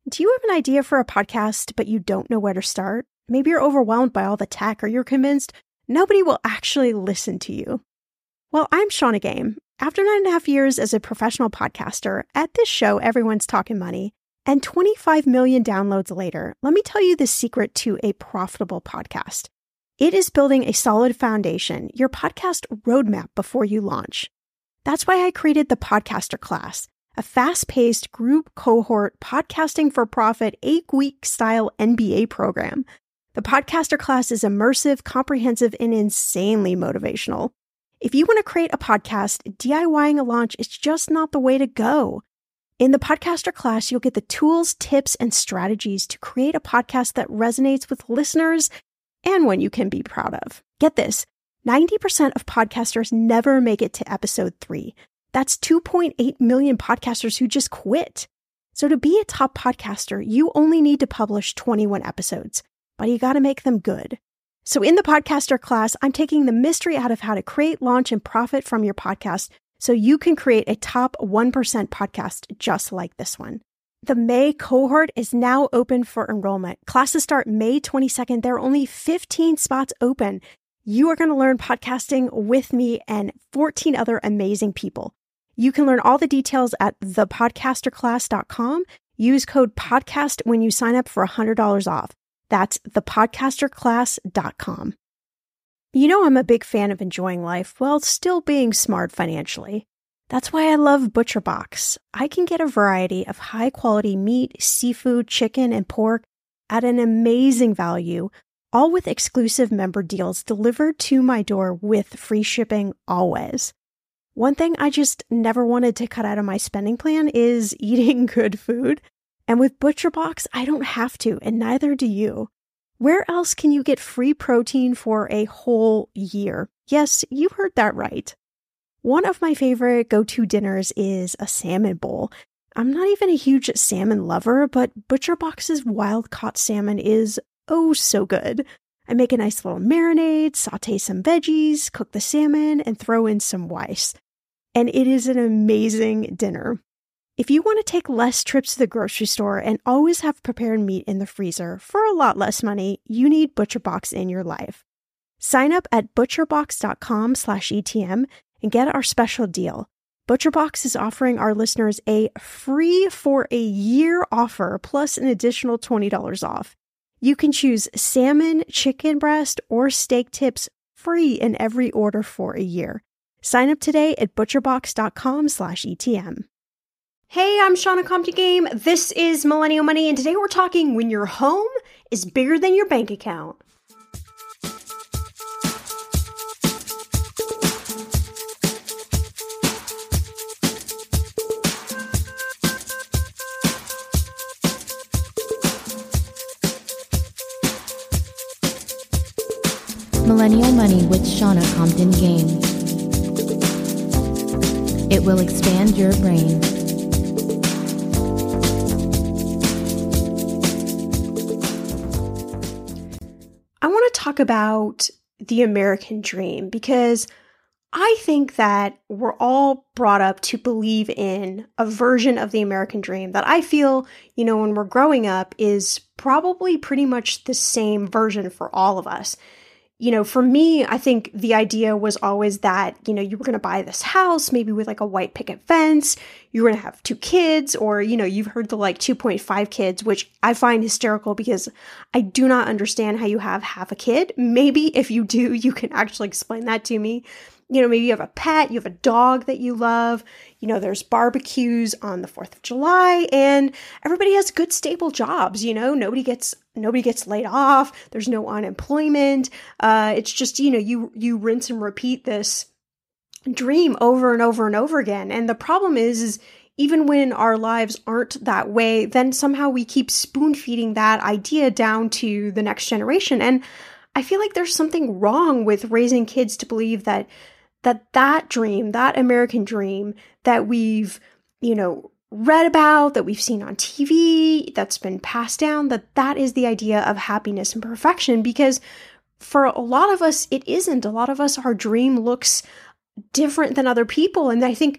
Do you have an idea for a podcast, but you don't know where to start? Maybe you're overwhelmed by all the tech, or you're convinced nobody will actually listen to you. Well, I'm Shannah Game. After 9.5 years as a professional podcaster, at this show, everyone's talking money, and 25 million downloads later, let me tell you the secret to a profitable podcast. It is building a solid foundation, your podcast roadmap before you launch. That's why I created the Podcaster Class, a fast-paced group cohort podcasting for profit 8-week style MBA program. The Podcaster Class is immersive, comprehensive, and insanely motivational. If you want to create a podcast, DIYing a launch is just not the way to go. In the Podcaster Class, you'll get the tools, tips, and strategies to create a podcast that resonates with listeners and one you can be proud of. Get this, 90% of podcasters never make it to episode 3. That's 2.8 million podcasters who just quit. So to be a top podcaster, you only need to publish 21 episodes, but you got to make them good. So in the Podcaster Class, I'm taking the mystery out of how to create, launch, and profit from your podcast so you can create a top 1% podcast just like this one. The May cohort is now open for enrollment. Classes start May 22nd. There are only 15 spots open. You are going to learn podcasting with me and 14 other amazing people. You can learn all the details at thepodcasterclass.com. Use code PODCAST when you sign up for $100 off. That's thepodcasterclass.com. You know I'm a big fan of enjoying life while still being smart financially. That's why I love ButcherBox. I can get a variety of high-quality meat, seafood, chicken, and pork at an amazing value, all with exclusive member deals delivered to my door with free shipping always. One thing I just never wanted to cut out of my spending plan is eating good food. And with ButcherBox, I don't have to, and neither do you. Where else can you get free protein for a whole year? Yes, you heard that right. One of my favorite go-to dinners is a salmon bowl. I'm not even a huge salmon lover, but ButcherBox's wild-caught salmon is oh so good. I make a nice little marinade, saute some veggies, cook the salmon, and throw in some rice. And it is an amazing dinner. If you want to take less trips to the grocery store and always have prepared meat in the freezer for a lot less money, you need ButcherBox in your life. Sign up at butcherbox.com/ETM and get our special deal. ButcherBox is offering our listeners a free for a year offer plus an additional $20 off. You can choose salmon, chicken breast, or steak tips free in every order for a year. Sign up today at butcherbox.com/ETM. Hey, I'm Shannah Compton Game. This is Millennial Money, and today we're talking when your home is bigger than your bank account. Millennial Money with Shannah Compton Game. It will expand your brain. I want to talk about the American dream because I think that we're all brought up to believe in a version of the American dream that I feel, when we're growing up is probably pretty much the same version for all of us. For me, I think the idea was always that, you were going to buy this house, maybe with like a white picket fence, you were going to have 2 kids, or, you've heard the 2.5 kids, which I find hysterical because I do not understand how you have half a kid. Maybe if you do, you can actually explain that to me. Maybe you have a pet, you have a dog that you love, there's barbecues on the 4th of July and everybody has good stable jobs, nobody gets laid off. There's no unemployment. It's just, you rinse and repeat this dream over and over and over again. And the problem is even when our lives aren't that way, then somehow we keep spoon feeding that idea down to the next generation. And I feel like there's something wrong with raising kids to believe that dream, that American dream that we've, read about, that we've seen on TV, that's been passed down, that is the idea of happiness and perfection. Because for a lot of us, it isn't. A lot of us, our dream looks different than other people. And I think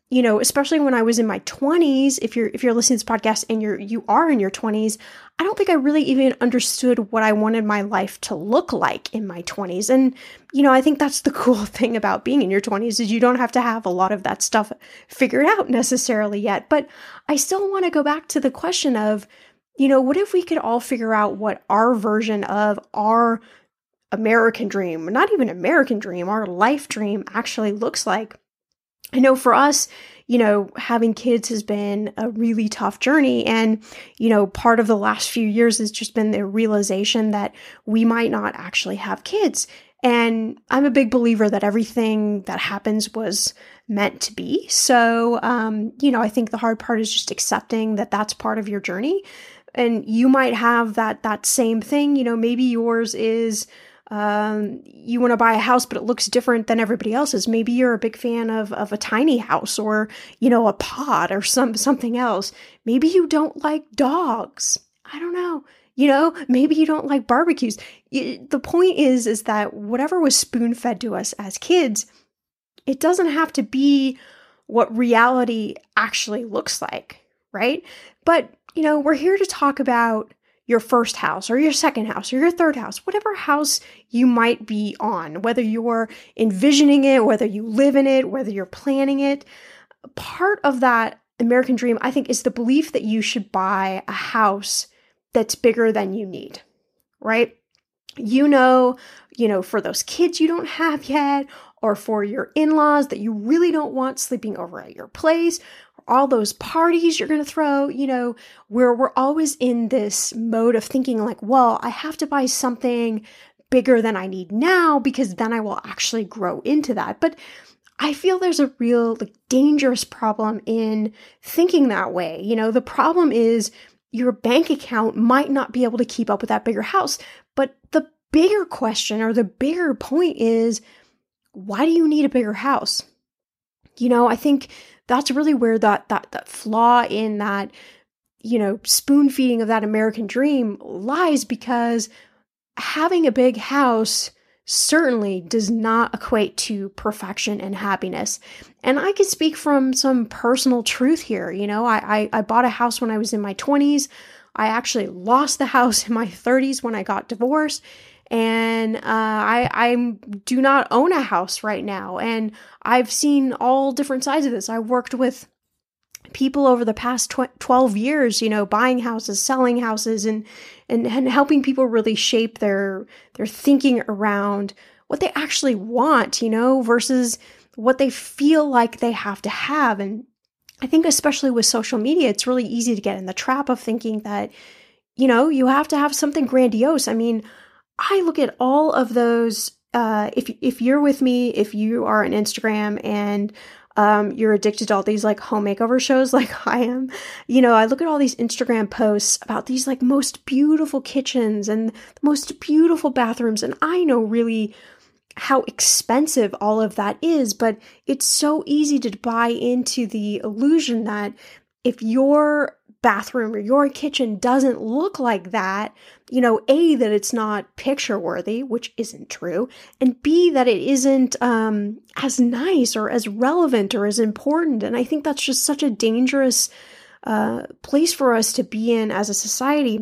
especially when I was in my 20s, if you're listening to this podcast and you are in your 20s, I don't think I really even understood what I wanted my life to look like in my 20s. And, I think that's the cool thing about being in your 20s is you don't have to have a lot of that stuff figured out necessarily yet. But I still want to go back to the question of, what if we could all figure out what our version of our American dream, not even American dream, our life dream actually looks like? I know for us, having kids has been a really tough journey. And, part of the last few years has just been the realization that we might not actually have kids. And I'm a big believer that everything that happens was meant to be. So, I think the hard part is just accepting that that's part of your journey. And you might have that same thing, maybe yours is, you want to buy a house, but it looks different than everybody else's. Maybe you're a big fan of a tiny house or, a pod or something else. Maybe you don't like dogs. I don't know. Maybe you don't like barbecues. The point is that whatever was spoon-fed to us as kids, it doesn't have to be what reality actually looks like, right? But, we're here to talk about your first house or your second house or your third house, whatever house you might be on, whether you're envisioning it, whether you live in it, whether you're planning it. Part of that American dream, I think, is the belief that you should buy a house that's bigger than you need, right? For those kids you don't have yet, or for your in-laws that you really don't want sleeping over at your place, all those parties you're going to throw, where we're always in this mode of thinking like, well, I have to buy something bigger than I need now because then I will actually grow into that. But I feel there's a real dangerous problem in thinking that way. The problem is your bank account might not be able to keep up with that bigger house. But the bigger question or the bigger point is, why do you need a bigger house? I think that's really where that flaw in that, spoon feeding of that American dream lies, because having a big house certainly does not equate to perfection and happiness. And I can speak from some personal truth here. I bought a house when I was in my 20s. I actually lost the house in my 30s when I got divorced. And I do not own a house right now. And I've seen all different sides of this. I worked with people over the past 12 years, buying houses, selling houses, and helping people really shape their thinking around what they actually want, versus what they feel like they have to have. And I think especially with social media, it's really easy to get in the trap of thinking that, you have to have something grandiose. I mean, I look at all of those, if you're with me, if you are on Instagram and you're addicted to all these home makeover shows like I am, I look at all these Instagram posts about these most beautiful kitchens and the most beautiful bathrooms. And I know really how expensive all of that is, but it's so easy to buy into the illusion that if your bathroom or your kitchen doesn't look like that, A, that it's not picture worthy, which isn't true, and B, that it isn't as nice or as relevant or as important. And I think that's just such a dangerous place for us to be in as a society.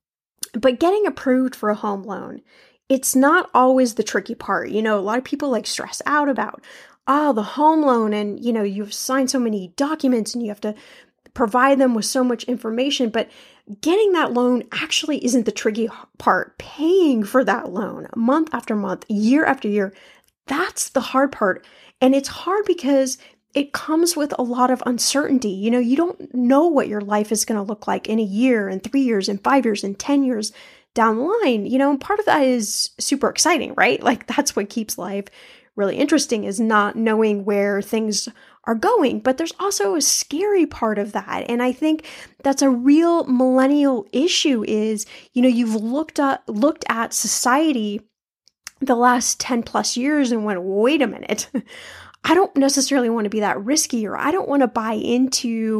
But getting approved for a home loan, it's not always the tricky part. A lot of people stress out about, the home loan, and, you've signed so many documents and you have to provide them with so much information, but getting that loan actually isn't the tricky part. Paying for that loan month after month, year after year, that's the hard part. And it's hard because it comes with a lot of uncertainty. You don't know what your life is going to look like in a year and 3 years and 5 years and 10 years down the line, and part of that is super exciting, right? That's what keeps life really interesting, is not knowing where things are going. But there's also a scary part of that. And I think that's a real millennial issue is, you've looked at society the last 10 plus years and went, wait a minute, I don't necessarily want to be that risky, or I don't want to buy into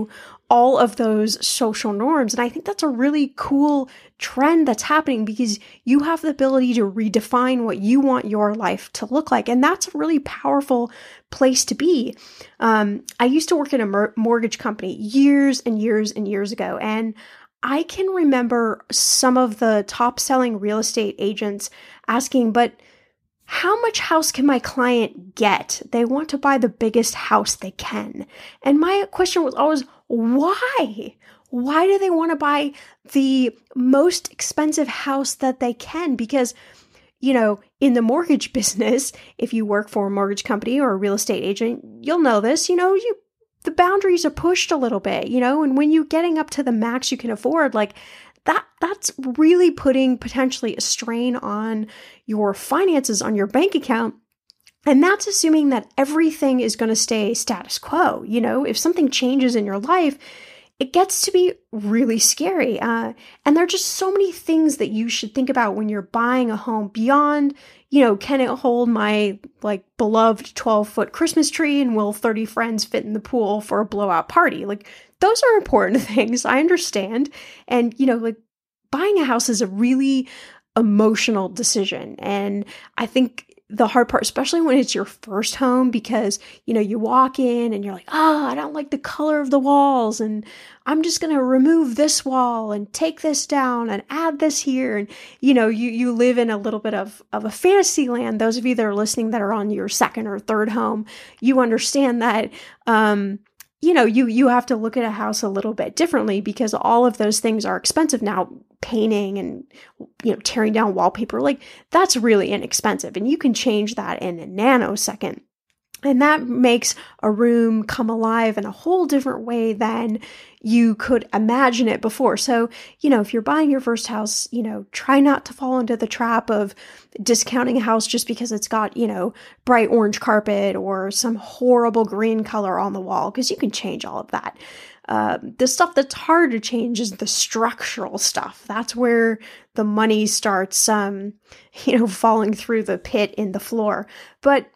all of those social norms. And I think that's a really cool trend that's happening because you have the ability to redefine what you want your life to look like. And that's a really powerful place to be. I used to work in a mortgage company years and years and years ago. And I can remember some of the top selling real estate agents asking, but how much house can my client get? They want to buy the biggest house they can. And my question was always, why? Why do they want to buy the most expensive house that they can? Because, you know, in the mortgage business, if you work for a mortgage company or a real estate agent, you'll know this, the boundaries are pushed a little bit, and when you're getting up to the max you can afford, like that's really putting potentially a strain on your finances, on your bank account. And that's assuming that everything is going to stay status quo. If something changes in your life, it gets to be really scary. And there are just so many things that you should think about when you're buying a home beyond, can it hold my beloved 12-foot Christmas tree, and will 30 friends fit in the pool for a blowout party? Those are important things. I understand. And, buying a house is a really emotional decision. And I think the hard part, especially when it's your first home, because, you walk in and you're like, I don't like the color of the walls, and I'm just going to remove this wall and take this down and add this here. And, you live in a little bit of a fantasy land. Those of you that are listening that are on your second or third home, you understand that, you have to look at a house a little bit differently because all of those things are expensive now. Painting and, tearing down wallpaper, that's really inexpensive, and you can change that in a nanosecond. And that makes a room come alive in a whole different way than you could imagine it before. So, if you're buying your first house, try not to fall into the trap of discounting a house just because it's got, bright orange carpet or some horrible green color on the wall, because you can change all of that. The stuff that's hard to change is the structural stuff. That's where the money starts, falling through the pit in the floor. But,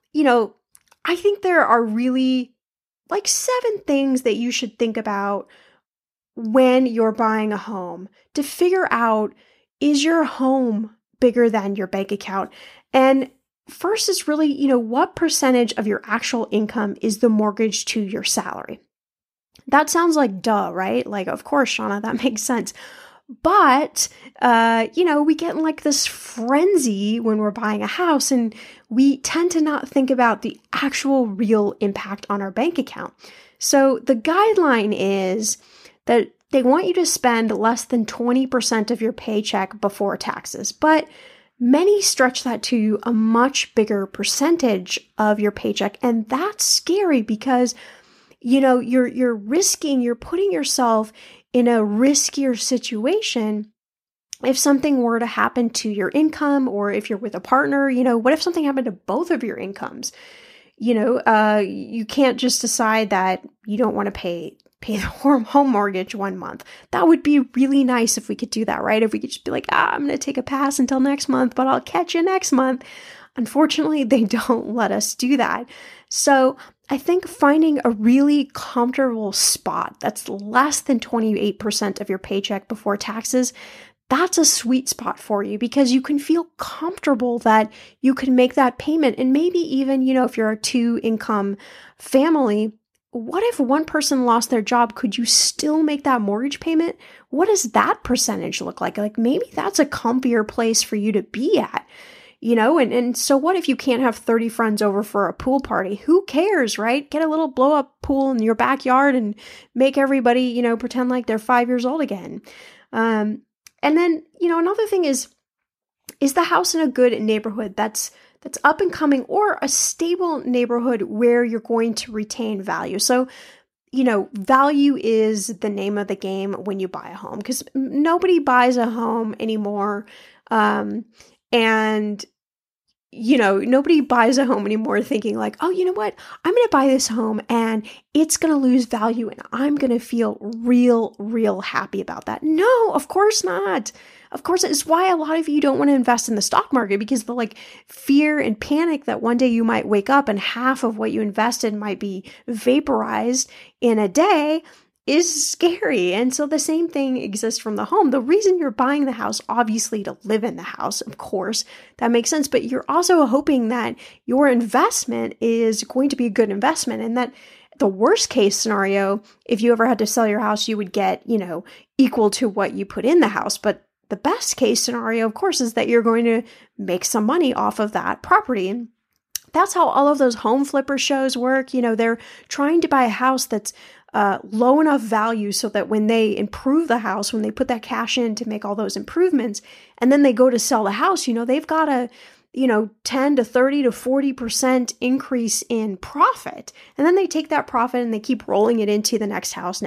I think there are really 7 things that you should think about when you're buying a home to figure out, is your home bigger than your bank account? And first is really, what percentage of your actual income is the mortgage to your salary? That sounds like duh, right? Of course, Shauna, that makes sense. But, we get in this frenzy when we're buying a house, and we tend to not think about the actual real impact on our bank account. So the guideline is that they want you to spend less than 20% of your paycheck before taxes, but many stretch that to a much bigger percentage of your paycheck. And that's scary because, you're putting yourself in a riskier situation. If something were to happen to your income, or if you're with a partner, what if something happened to both of your incomes? You can't just decide that you don't want to pay the home mortgage one month. That would be really nice if we could do that, right? If we could just be like, I'm going to take a pass until next month, but I'll catch you next month. Unfortunately, they don't let us do that. So I think finding a really comfortable spot that's less than 28% of your paycheck before taxes, that's a sweet spot for you, because you can feel comfortable that you can make that payment. And maybe even, if you're a 2-income family, what if one person lost their job? Could you still make that mortgage payment? What does that percentage look like? Maybe that's a comfier place for you to be at. And so what if you can't have 30 friends over for a pool party? Who cares, right? Get a little blow up pool in your backyard and make everybody, pretend like they're 5 years old again. And then, another thing is the house in a good neighborhood that's up and coming, or a stable neighborhood where you're going to retain value? So, value is the name of the game when you buy a home, because nobody buys a home anymore. And nobody buys a home anymore thinking oh, you know what? I'm going to buy this home and it's going to lose value and I'm going to feel real happy about that. No, of course not. Of course, it's why a lot of you don't want to invest in the stock market, because the fear and panic that one day you might wake up and half of what you invested might be vaporized in a day is scary. And so the same thing exists from the home. The reason you're buying the house, obviously to live in the house, of course, that makes sense. But you're also hoping that your investment is going to be a good investment, and that the worst case scenario, if you ever had to sell your house, you would get, equal to what you put in the house. But the best case scenario, of course, is that you're going to make some money off of that property. And that's how all of those home flipper shows work. They're trying to buy a house that's low enough value so that when they improve the house, when they put that cash in to make all those improvements, and then they go to sell the house, they've got a 10 to 30 to 40% increase in profit. And then they take that profit and they keep rolling it into the next house,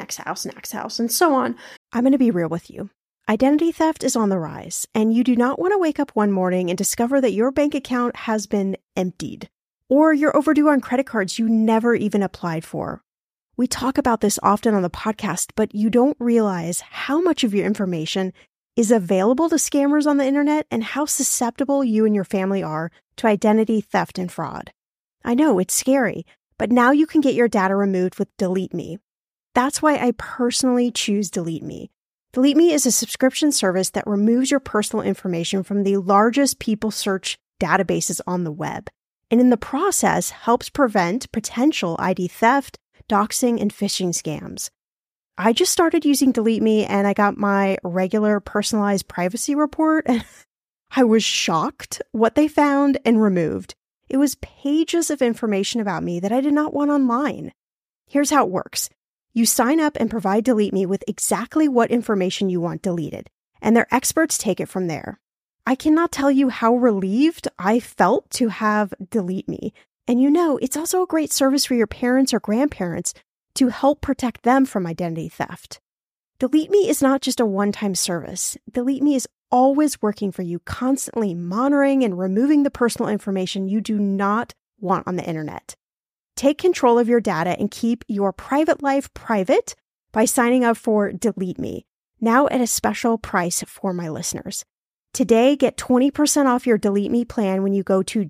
and so on. I'm going to be real with you. Identity theft is on the rise, and you do not want to wake up one morning and discover that your bank account has been emptied, or you're overdue on credit cards you never even applied for. We talk about this often on the podcast, but you don't realize how much of your information is available to scammers on the internet and how susceptible you and your family are to identity theft and fraud. I know it's scary, but now you can get your data removed with Delete Me. That's why I personally choose Delete Me. Delete Me is a subscription service that removes your personal information from the largest people search databases on the web, and in the process helps prevent potential ID theft, doxing, and phishing scams. I just started using Delete Me and I got my regular personalized privacy report, and I was shocked what they found and removed. It was pages of information about me that I did not want online. Here's how it works. You sign up and provide Delete Me with exactly what information you want deleted, and their experts take it from there. I cannot tell you how relieved I felt to have Delete Me. And it's also a great service for your parents or grandparents to help protect them from identity theft. Delete Me is not just a one-time service. Delete Me is always working for you, constantly monitoring and removing the personal information you do not want on the internet. Take control of your data and keep your private life private by signing up for Delete Me, now at a special price for my listeners. Today, get 20% off your Delete Me plan when you go to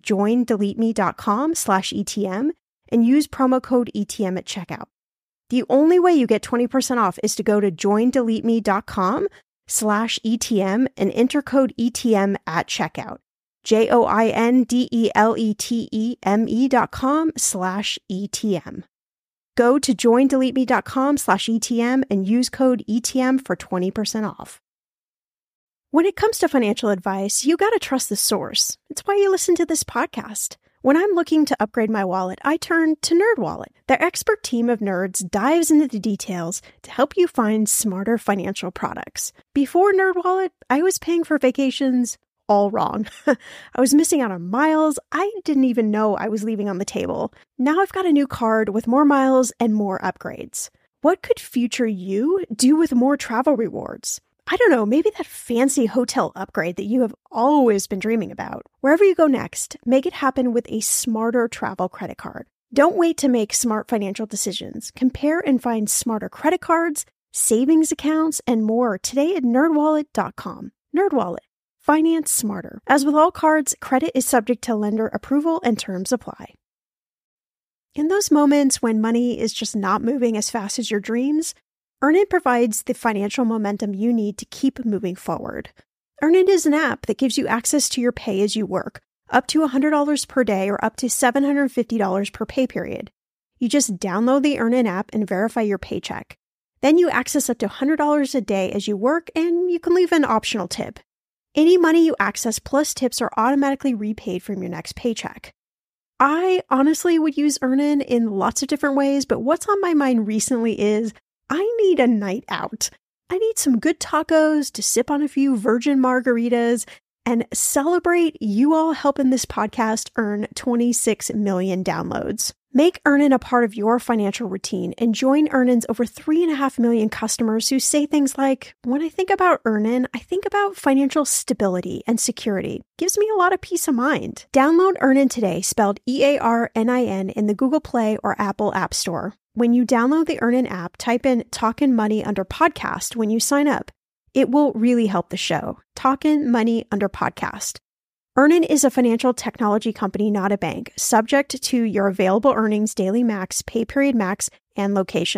joindeleteme.com/ETM and use promo code ETM at checkout. The only way you get 20% off is to go to joindeleteme.com/ETM and enter code ETM at checkout. joindeleteme.com/ETM. Go to joindeleteme.com/ETM and use code ETM for 20% off. When it comes to financial advice, you got to trust the source. It's why you listen to this podcast. When I'm looking to upgrade my wallet, I turn to NerdWallet. Their expert team of nerds dives into the details to help you find smarter financial products. Before NerdWallet, I was paying for vacations all wrong. I was missing out on miles I didn't even know I was leaving on the table. Now I've got a new card with more miles and more upgrades. What could future you do with more travel rewards? I don't know, maybe that fancy hotel upgrade that you have always been dreaming about. Wherever you go next, make it happen with a smarter travel credit card. Don't wait to make smart financial decisions. Compare and find smarter credit cards, savings accounts, and more today at nerdwallet.com. NerdWallet. Finance smarter. As with all cards, credit is subject to lender approval and terms apply. In those moments when money is just not moving as fast as your dreams, Earnin provides the financial momentum you need to keep moving forward. Earnin is an app that gives you access to your pay as you work, up to $100 per day or up to $750 per pay period. You just download the Earnin app and verify your paycheck. Then you access up to $100 a day as you work, and you can leave an optional tip. Any money you access plus tips are automatically repaid from your next paycheck. I honestly would use Earnin in lots of different ways, but what's on my mind recently is I need a night out. I need some good tacos to sip on a few virgin margaritas and celebrate you all helping this podcast earn 26 million downloads. Make Earnin a part of your financial routine and join Earnin's over 3.5 million customers who say things like, when I think about Earnin, I think about financial stability and security. Gives me a lot of peace of mind. Download Earnin today, spelled EARNIN, in the Google Play or Apple App Store. When you download the Earnin app, type in Talkin' Money under podcast when you sign up. It will really help the show. Talkin' Money under podcast. Earnin is a financial technology company, not a bank, subject to your available earnings, daily max, pay period max, and location.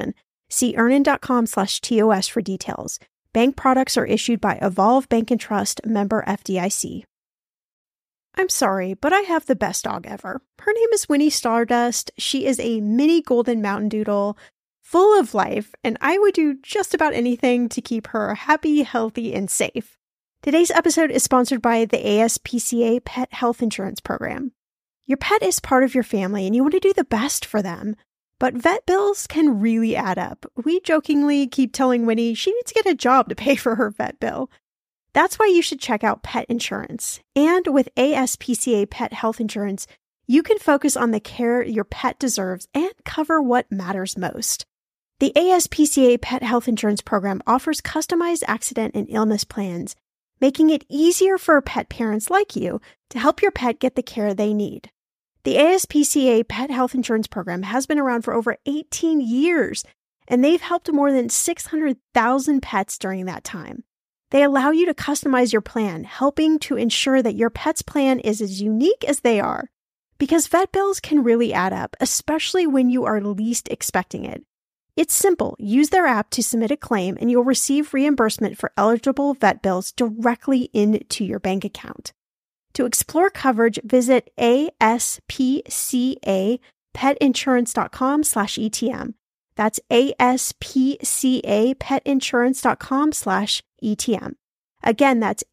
See earnin.com/TOS for details. Bank products are issued by Evolve Bank & Trust, member FDIC. I'm sorry, but I have the best dog ever. Her name is Winnie Stardust. She is a mini golden mountain doodle, full of life, and I would do just about anything to keep her happy, healthy, and safe. Today's episode is sponsored by the ASPCA Pet Health Insurance Program. Your pet is part of your family, and you want to do the best for them. But vet bills can really add up. We jokingly keep telling Winnie she needs to get a job to pay for her vet bill. That's why you should check out pet insurance. And with ASPCA Pet Health Insurance, you can focus on the care your pet deserves and cover what matters most. The ASPCA Pet Health Insurance Program offers customized accident and illness plans, making it easier for pet parents like you to help your pet get the care they need. The ASPCA Pet Health Insurance Program has been around for over 18 years, and they've helped more than 600,000 pets during that time. They allow you to customize your plan, helping to ensure that your pet's plan is as unique as they are. Because vet bills can really add up, especially when you are least expecting it. It's simple. Use their app to submit a claim, and you'll receive reimbursement for eligible vet bills directly into your bank account. To explore coverage, visit aspcapetinsurance.com/ETM. That's aspcapetinsurance.com/ETM. Again, that's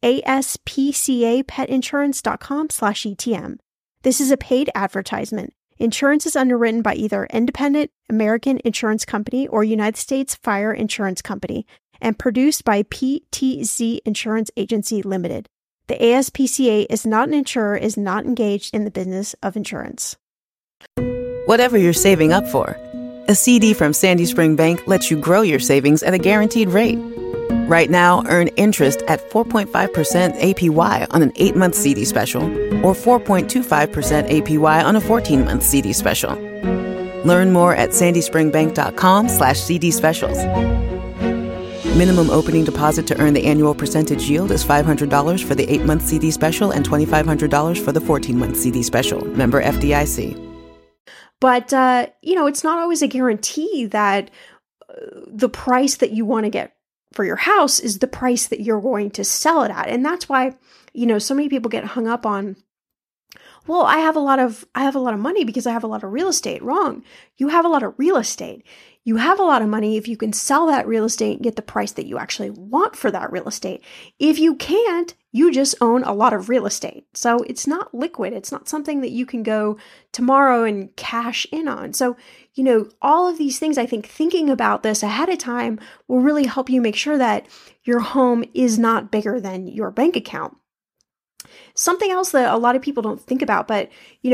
aspcapetinsurance.com/ETM. This is a paid advertisement. Insurance is underwritten by either Independent American Insurance Company or United States Fire Insurance Company and produced by PTZ Insurance Agency Limited. The ASPCA is not an insurer, is not engaged in the business of insurance. Whatever you're saving up for, a CD from Sandy Spring Bank lets you grow your savings at a guaranteed rate. Right now, earn interest at 4.5% APY on an 8-month CD special or 4.25% APY on a 14-month CD special. Learn more at sandyspringbank.com/CD specials. Minimum opening deposit to earn the annual percentage yield is $500 for the 8-month CD special and $2,500 for the 14-month CD special. Member FDIC. But, it's not always a guarantee that the price that you want to get for your house is the price that you're going to sell it at. And that's why, so many people get hung up on, well, I have a lot of money because I have a lot of real estate. Wrong. You have a lot of real estate. You have a lot of money if you can sell that real estate and get the price that you actually want for that real estate. If you can't, you just own a lot of real estate. So it's not liquid. It's not something that you can go tomorrow and cash in on. So, all of these things, I think thinking about this ahead of time will really help you make sure that your home is not bigger than your bank account. Something else that a lot of people don't think about, but,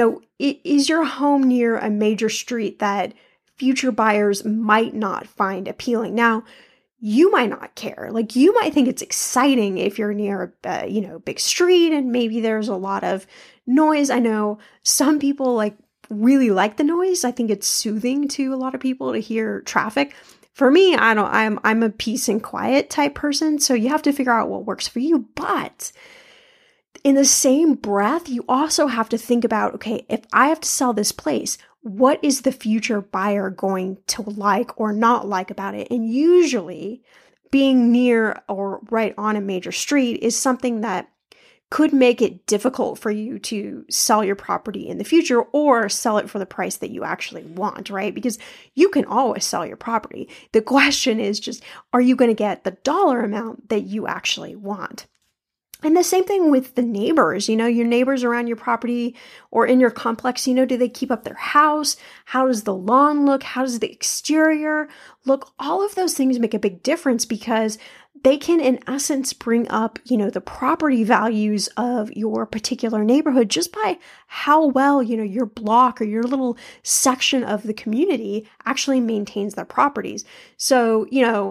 is your home near a major street that future buyers might not find appealing? Now, you might not care. Like, you might think it's exciting if you're near a, big street and maybe there's a lot of noise. I know some people really like the noise. I think it's soothing to a lot of people to hear traffic. For me, I'm a peace and quiet type person. So you have to figure out what works for you. But in the same breath, you also have to think about, okay, if I have to sell this place, what is the future buyer going to like or not like about it? And usually being near or right on a major street is something that could make it difficult for you to sell your property in the future or sell it for the price that you actually want, right? Because you can always sell your property. The question is just, are you going to get the dollar amount that you actually want? And the same thing with the neighbors, your neighbors around your property or in your complex, do they keep up their house? How does the lawn look? How does the exterior look? All of those things make a big difference because they can, in essence, bring up, the property values of your particular neighborhood just by how well, your block or your little section of the community actually maintains their properties. So,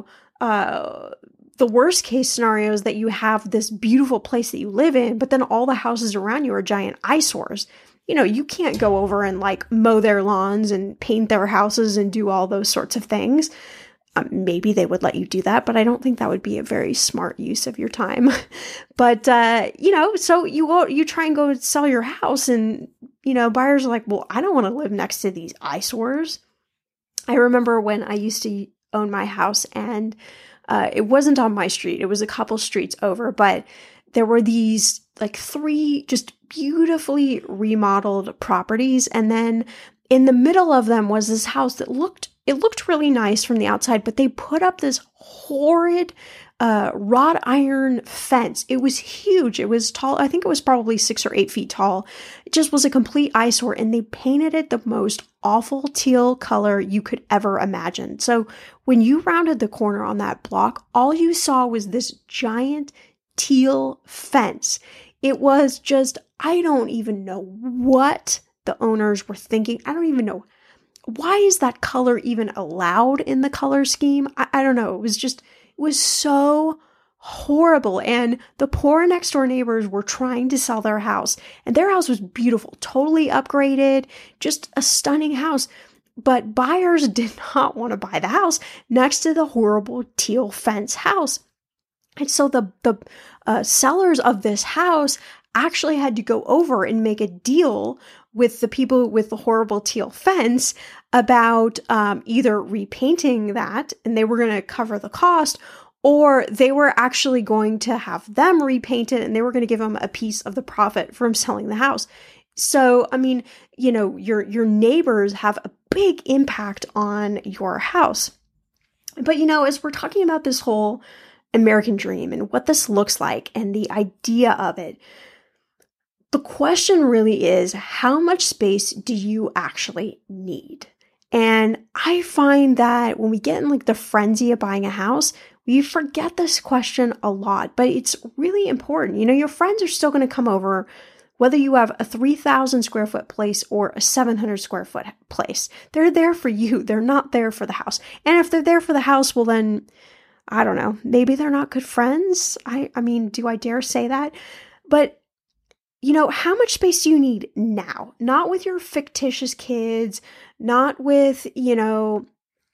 the worst case scenario is that you have this beautiful place that you live in, but then all the houses around you are giant eyesores. You can't go over and mow their lawns and paint their houses and do all those sorts of things. Maybe they would let you do that, but I don't think that would be a very smart use of your time. But, so you try and go sell your house and, buyers are like, well, I don't want to live next to these eyesores. I remember when I used to own my house, and it wasn't on my street. It was a couple streets over, but there were these like 3 just beautifully remodeled properties. And then in the middle of them was this house that looked really nice from the outside, but they put up this horrid wrought iron fence. It was huge. It was tall. I think it was probably 6 or 8 feet tall. It just was a complete eyesore, and they painted it the most awful teal color you could ever imagine. So when you rounded the corner on that block, all you saw was this giant teal fence. It was just, I don't even know what the owners were thinking. I don't even know, why is that color even allowed in the color scheme? I don't know. It was so horrible. And the poor next door neighbors were trying to sell their house, and their house was beautiful, totally upgraded, just a stunning house. But buyers did not want to buy the house next to the horrible teal fence house. And so the sellers of this house actually had to go over and make a deal with the people with the horrible teal fence about either repainting that, and they were going to cover the cost, or they were actually going to have them repaint it, and they were going to give them a piece of the profit from selling the house. So, I mean, you know, your neighbors have a big impact on your house. But, you know, as we're talking about this whole American dream and what this looks like and the idea of it, the question really is, how much space do you actually need? And I find that when we get in like the frenzy of buying a house, we forget this question a lot, but it's really important. You know, your friends are still going to come over, whether you have a 3,000 square foot place or a 700 square foot place. They're there for you. They're not there for the house. And if they're there for the house, well then, I don't know, maybe they're not good friends. I mean, do I dare say that? But you know, how much space do you need now? Not with your fictitious kids, not with, you know,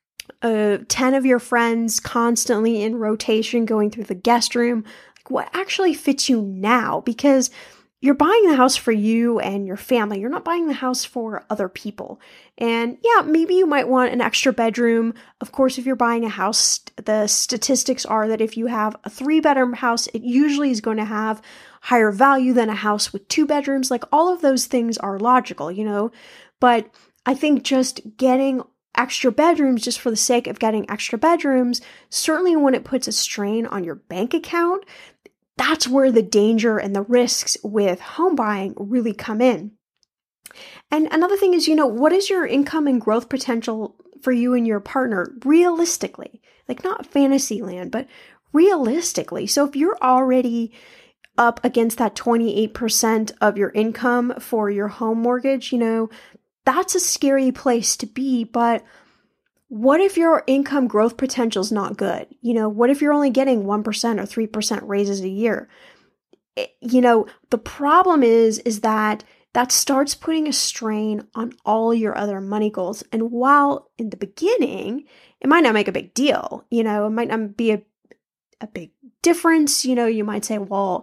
10 of your friends constantly in rotation going through the guest room. Like, what actually fits you now? Because you're buying the house for you and your family. You're not buying the house for other people. And yeah, maybe you might want an extra bedroom. Of course, if you're buying a house, the statistics are that if you have a 3-bedroom house, it usually is going to have higher value than a house with 2 bedrooms. Like, all of those things are logical, you know, but I think just getting extra bedrooms just for the sake of getting extra bedrooms, certainly when it puts a strain on your bank account, that's where the danger and the risks with home buying really come in. And another thing is, you know, what is your income and growth potential for you and your partner realistically? Like, not fantasy land, but realistically. So if you're already up against that 28% of your income for your home mortgage, you know, that's a scary place to be. But what if your income growth potential is not good? You know, what if you're only getting 1% or 3% raises a year? You know, the problem is that starts putting a strain on all your other money goals. And while in the beginning, it might not make a big deal, you know, it might not be a big difference. You know, you might say, well,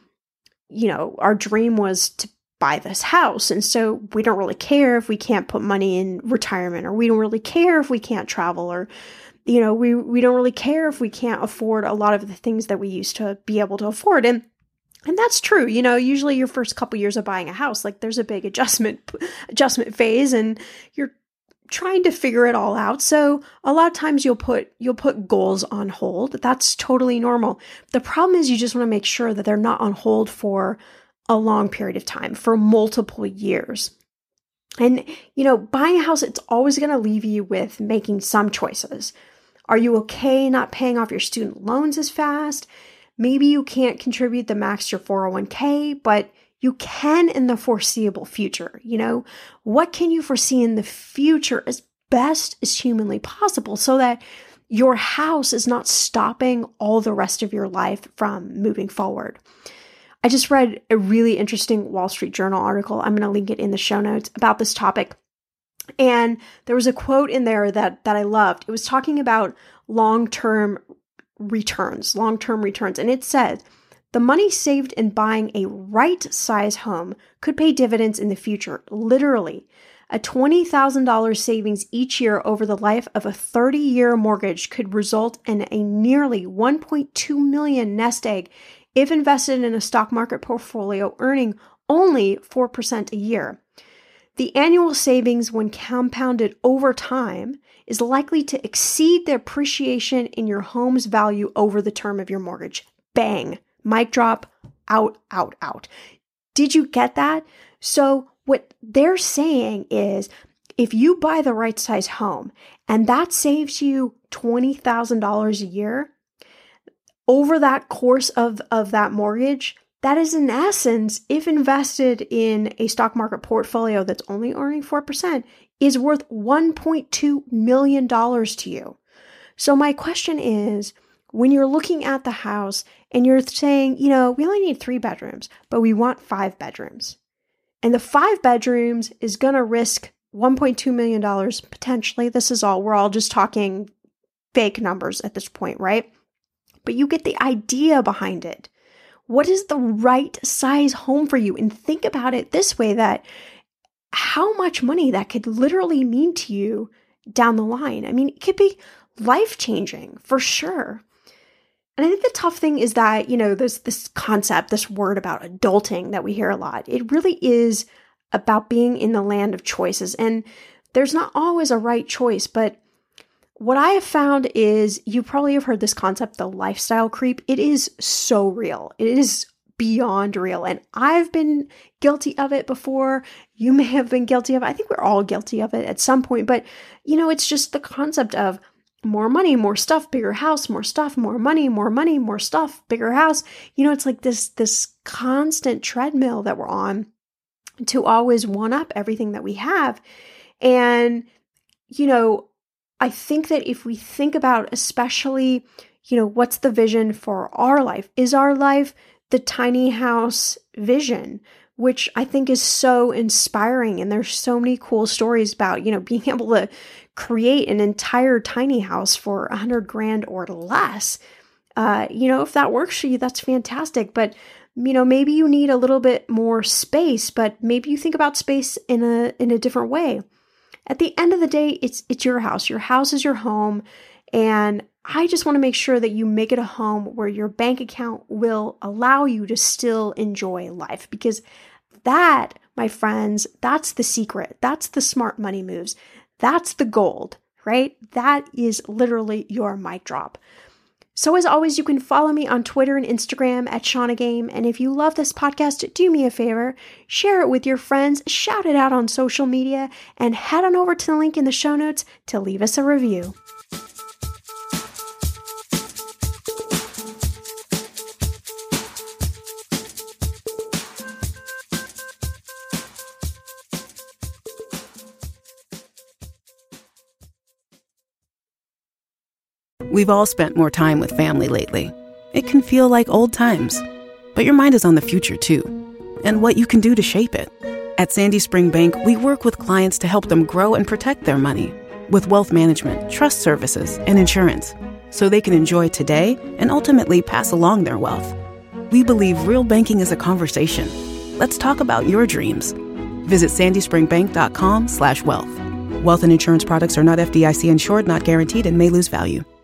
you know, our dream was to buy this house, and so we don't really care if we can't put money in retirement, or we don't really care if we can't travel, or, you know, we don't really care if we can't afford a lot of the things that we used to be able to afford. And that's true. You know, usually your first couple years of buying a house, like, there's a big adjustment phase, and you're trying to figure it all out. So a lot of times you'll put goals on hold. That's totally normal. The problem is you just want to make sure that they're not on hold for a long period of time, for multiple years. And, you know, buying a house, it's always going to leave you with making some choices. Are you okay not paying off your student loans as fast? Maybe you can't contribute the max to your 401k, but you can in the foreseeable future. You know, what can you foresee in the future as best as humanly possible so that your house is not stopping all the rest of your life from moving forward? I just read a really interesting Wall Street Journal article. I'm going to link it in the show notes about this topic. And there was a quote in there that I loved. It was talking about long-term returns. And it said, the money saved in buying a right size home could pay dividends in the future. Literally, A $20,000 savings each year over the life of a 30-year mortgage could result in a nearly 1.2 million nest egg if invested in a stock market portfolio earning only 4% a year. The annual savings, when compounded over time, is likely to exceed the appreciation in your home's value over the term of your mortgage. Bang! Mic drop. Out, out, out. Did you get that? So what they're saying is, if you buy the right size home and that saves you $20,000 a year over that course of that mortgage, that is in essence, if invested in a stock market portfolio that's only earning 4%, is worth $1.2 million to you. So my question is, when you're looking at the house and you're saying, we only need 3 bedrooms, but we want 5 bedrooms. And the 5 bedrooms is going to risk $1.2 million potentially. We're all just talking fake numbers at this point, right? But you get the idea behind it. What is the right size home for you? And think about it this way, that how much money that could literally mean to you down the line. I mean, it could be life-changing for sure. And I think the tough thing is that, there's this concept, this word about adulting that we hear a lot. It really is about being in the land of choices. And there's not always a right choice, but what I have found is, you probably have heard this concept, the lifestyle creep. It is so real. It is beyond real. And I've been guilty of it before. You may have been guilty of it. I think we're all guilty of it at some point. But, it's just the concept of more money, more stuff, bigger house, more stuff, more money, more stuff, bigger house. It's like this constant treadmill that we're on to always one up everything that we have. And, I think that if we think about especially, what's the vision for our life? Is our life the tiny house vision, which I think is so inspiring. And there's so many cool stories about, being able to create an entire tiny house for $100,000 or less. If that works for you, that's fantastic. But, maybe you need a little bit more space, but maybe you think about space in a different way. At the end of the day, it's your house. Your house is your home. And I just want to make sure that you make it a home where your bank account will allow you to still enjoy life. Because that, my friends, that's the secret. That's the smart money moves. That's the gold, right? That is literally your mic drop. So as always, you can follow me on Twitter and Instagram at ShaunaGame. And if you love this podcast, do me a favor, share it with your friends, shout it out on social media, and head on over to the link in the show notes to leave us a review. We've all spent more time with family lately. It can feel like old times, but your mind is on the future too, and what you can do to shape it. At Sandy Spring Bank, we work with clients to help them grow and protect their money with wealth management, trust services, and insurance, so they can enjoy today and ultimately pass along their wealth. We believe real banking is a conversation. Let's talk about your dreams. Visit sandyspringbank.com/wealth. Wealth and insurance products are not FDIC insured, not guaranteed, and may lose value.